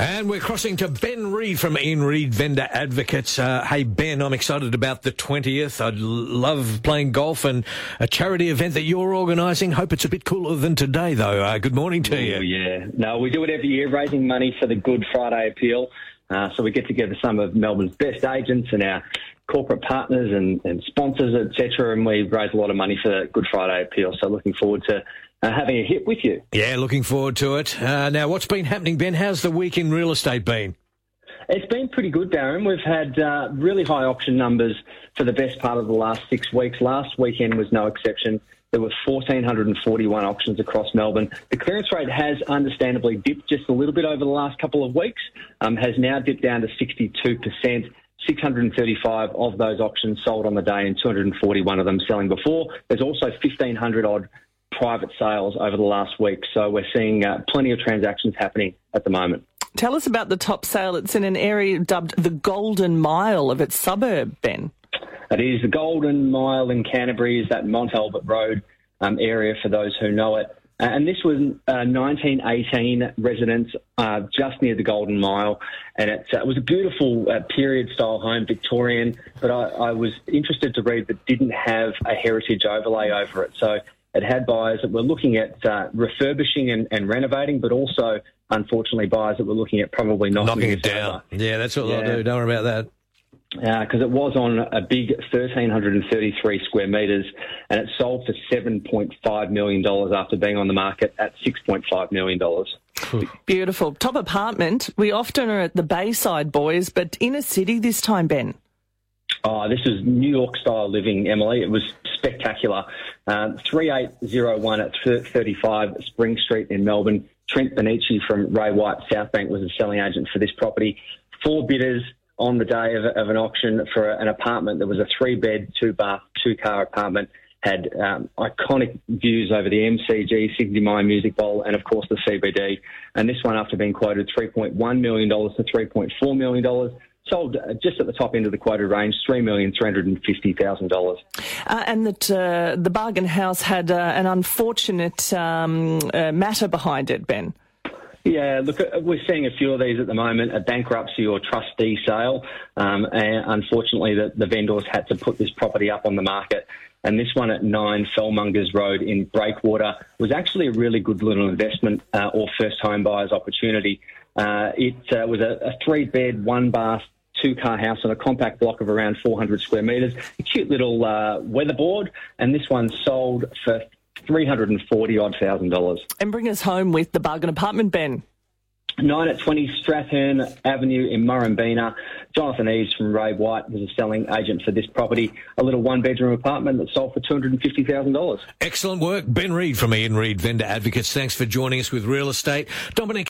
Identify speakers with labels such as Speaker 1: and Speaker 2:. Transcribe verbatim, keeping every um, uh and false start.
Speaker 1: And we're crossing to Ben Reid from Ian Reid Vendor Advocates. Uh, hey, Ben, I'm excited about the twentieth. I'd l- love playing golf and a charity event that you're organising. Hope it's a bit cooler than today, though. Uh, good morning to
Speaker 2: Ooh,
Speaker 1: you.
Speaker 2: Yeah, no, we do it every year, raising money for the Good Friday Appeal. Uh, so we get together some of Melbourne's best agents and our corporate partners and, and sponsors, et cetera, and we raise a lot of money for the Good Friday Appeal. So looking forward to uh, having a hit with you.
Speaker 1: Yeah, looking forward to it. Uh, now, what's been happening, Ben? How's the week in real estate been?
Speaker 2: It's been pretty good, Darren. We've had uh, really high auction numbers for the best part of the last six weeks. Last weekend was no exception. There were one thousand four hundred forty-one auctions across Melbourne. The clearance rate has understandably dipped just a little bit over the last couple of weeks, um, has now dipped down to sixty-two percent. six hundred thirty-five of those auctions sold on the day and two hundred forty-one of them selling before. There's also fifteen hundred odd private sales over the last week. So we're seeing uh, plenty of transactions happening at the moment.
Speaker 3: Tell us about the top sale. It's in an area dubbed the Golden Mile of its suburb, Ben.
Speaker 2: It is the Golden Mile in Canterbury, is that Mont Albert Road um, area for those who know it. Uh, and this was uh, nineteen eighteen residents uh, just near the Golden Mile. And it, uh, it was a beautiful uh, period-style home, Victorian, but I, I was interested to read that didn't have a heritage overlay over it. So it had buyers that were looking at uh, refurbishing and, and renovating, but also, unfortunately, buyers that were looking at probably knocking,
Speaker 1: knocking it down. Over. Yeah, that's what yeah. they'll do. Don't worry about that.
Speaker 2: Because uh, it was on a big one thousand three hundred thirty-three square metres, and it sold for seven point five million dollars after being on the market at six point five million dollars.
Speaker 3: Beautiful. Top apartment. We often are at the Bayside, boys, but inner city this time, Ben.
Speaker 2: Oh, this is New York-style living, Emily. It was spectacular. Um, three eight zero one at thirty-five Spring Street in Melbourne. Trent Benici from Ray White Southbank was a selling agent for this property. Four bidders on the day of, of an auction for an apartment. There was a three-bed, two-bath, two-car apartment, had um, iconic views over the M C G, Sydney Mine Music Bowl, and, of course, the C B D. And this one, after being quoted three point one million dollars to three point four million dollars, sold just at the top end of the quoted range, three million three hundred fifty thousand dollars.
Speaker 3: Uh, and that uh, the bargain house had uh, an unfortunate um, uh, matter behind it, Ben.
Speaker 2: Yeah, look, we're seeing a few of these at the moment, a bankruptcy or trustee sale. Um, and unfortunately, the, the vendors had to put this property up on the market. And this one at nine Fellmongers Road in Breakwater was actually a really good little investment uh, or first home buyer's opportunity. Uh, it uh, was a, a three-bed, one-bath, two-car house on a compact block of around four hundred square metres, a cute little uh, weatherboard, and this one sold for three hundred forty odd thousand dollars.
Speaker 3: And bring us home with the bargain apartment, Ben.
Speaker 2: nine at twenty Strathern Avenue in Murrumbeena. Jonathan Eves from Ray White was a selling agent for this property, a little one-bedroom apartment that sold for two hundred fifty thousand dollars.
Speaker 1: Excellent work. Ben Reid from Ian Reid Vendor Advocates. Thanks for joining us with real estate. Dominic